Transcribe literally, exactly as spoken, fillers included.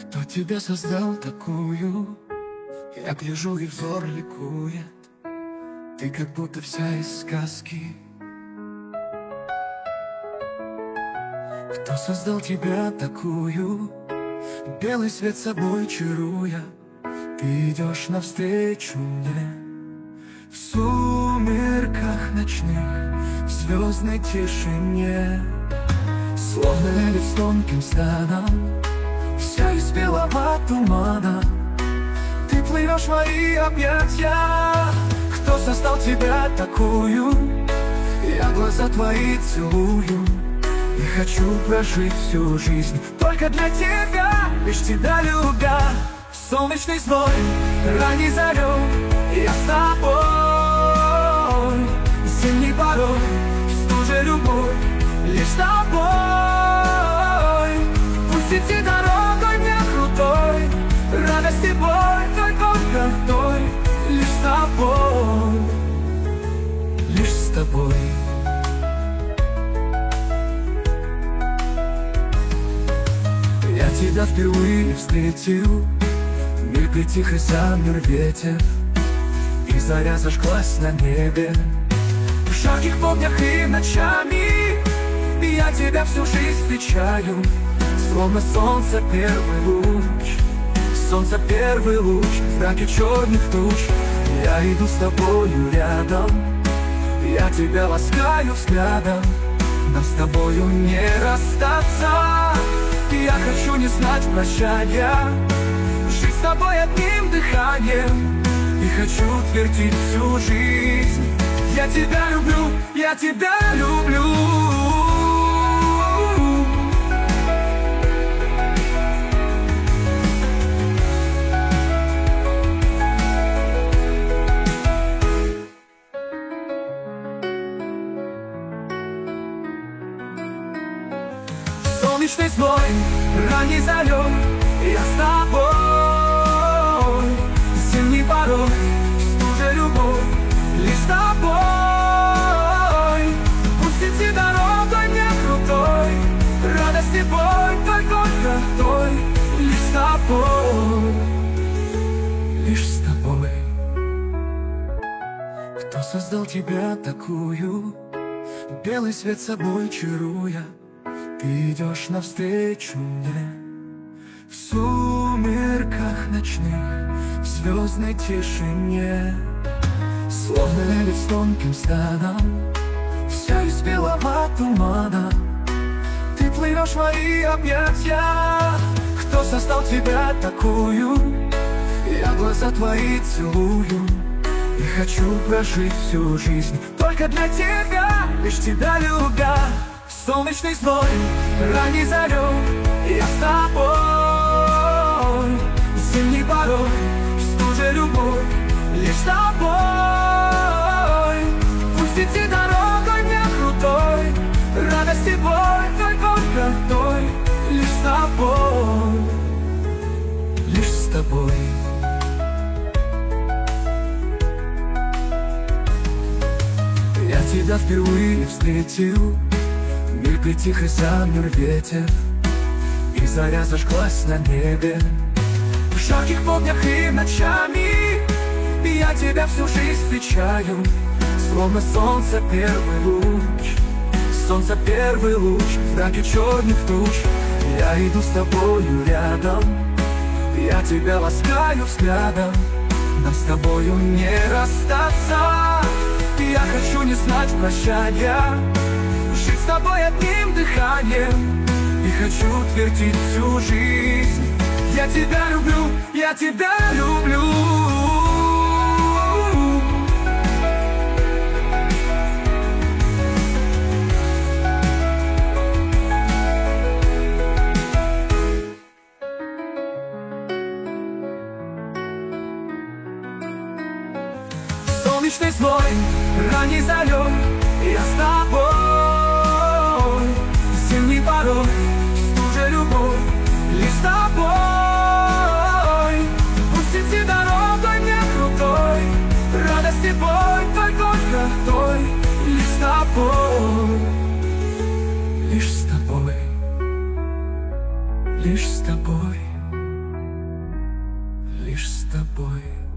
Кто тебя создал такую? Я гляжу, и взор ликует. Ты как будто вся из сказки. Кто создал тебя такую? Белый свет собой чаруя, ты идешь навстречу мне. В сумерках ночных, в звездной тишине, словно лились тонким станом, вся из белого тумана. Ты плывешь в мои объятия. Кто создал тебя такую? Я глаза твои целую и хочу прожить всю жизнь только для тебя, лишь тебя любя. В солнечный зной, ранней зарей я с тобой. Зимний порой, в стуже любовь, лишь с тобой. Пусть идти дорогой мне крутой, радость и боль только той, лишь с тобой, лишь с тобой. Я тебя впервые встретил, мир притих и замер ветер, и заря зажглась на небе. В жарких помнях и ночами я тебя всю жизнь встречаю, словно солнце первый луч. Солнце первый луч в мраке черных туч. Я иду с тобою рядом, я тебя ласкаю взглядом. Нам с тобою не расстаться. Я хочу не знать прощания, жить с тобой одним дыханием, и хочу твердить всю жизнь: я тебя люблю, я тебя люблю. Солнечный зной, ранней зарей я с тобой. Зимний порой, стужа любовь, лишь с тобой. Пусть идти дорогой мне крутой, радость и боль только той, лишь с тобой, лишь с тобой. Кто создал тебя такую? Белый свет собой чаруя, ты идешь навстречу мне. В сумерках ночных, в звездной тишине, словно лились тонким станом, вся из белого тумана. Ты плывешь в мои объятия. Кто создал тебя такую? Я глаза твои целую и хочу прожить всю жизнь только для тебя, лишь тебя любя. Солнечный зной, ранней зарей я с тобой. Зимний порой, стужа любовь, лишь с тобой. Пусть идти дорогой мне крутой, радость и боль только той, лишь с тобой, лишь с тобой. Я тебя впервые встретил, мир притих и замер ветер, и заря зажглась на небе. В жарких помнях и ночами я тебя всю жизнь встречаю, словно солнце первый луч. Солнце первый луч в мраке черных туч. Я иду с тобою рядом, я тебя ласкаю взглядом. Нам с тобою не расстаться. Я хочу не знать прощания, жить с тобой одним дыханием, и хочу твердить всю жизнь: я тебя люблю, я тебя люблю. Солнечный зной, ранней зарей я с тобой. Зимний порой, стужа любовь, лишь с тобой. Пусть идти дорогой мне крутой, радость и боль только той, лишь с тобой, лишь с тобой, лишь с тобой. лишь с тобой.